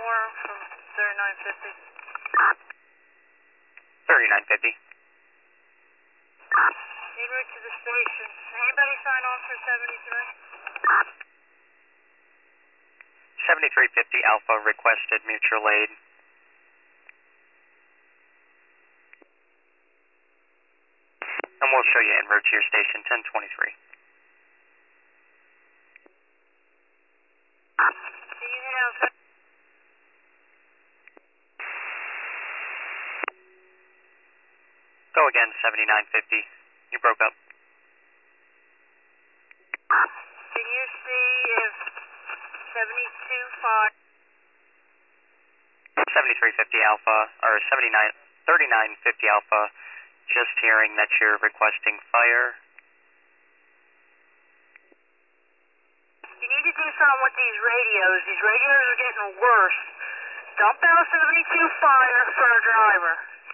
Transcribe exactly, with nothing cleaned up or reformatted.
more from thirty-nine fifty. thirty-nine fifty. En route to the station. Anybody sign off for seventy-three? seventy-three fifty Alpha requested mutual aid. And we'll show you en route to your station, ten twenty-three. Do you have... Go again, seventy-nine fifty. You broke up. Can you see if seventy-two five... seventy-three fifty Alpha, or seventy-nine, thirty-nine fifty Alpha, just hearing that you're requesting fire. You need to do something with these radios. These radios are getting worse. Dump out seventy-two fire for a driver.